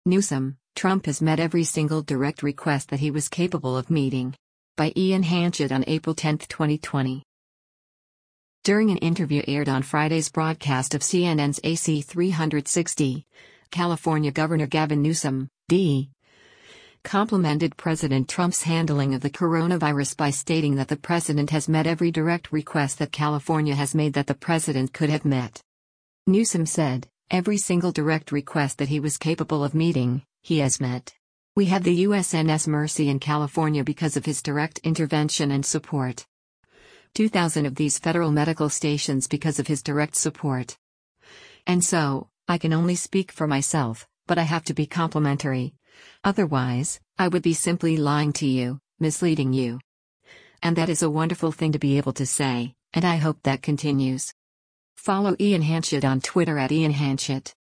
Newsom, Trump has met every single direct request that he was capable of meeting. By Ian Hanchett on April 10, 2020. During an interview aired on Friday's broadcast of CNN's AC 360, California Governor Gavin Newsom, D. complimented President Trump's handling of the coronavirus by stating that the president has met every direct request that California has made that the president could have met. Newsom said, every single direct request that he was capable of meeting, he has met. We have the USNS Mercy in California because of his direct intervention and support. 2,000 of these federal medical stations because of his direct support. And so, I can only speak for myself, but I have to be complimentary. Otherwise, I would be simply lying to you, misleading you. And that is a wonderful thing to be able to say, and I hope that continues. Follow Ian Hanchett on Twitter @IanHanchett.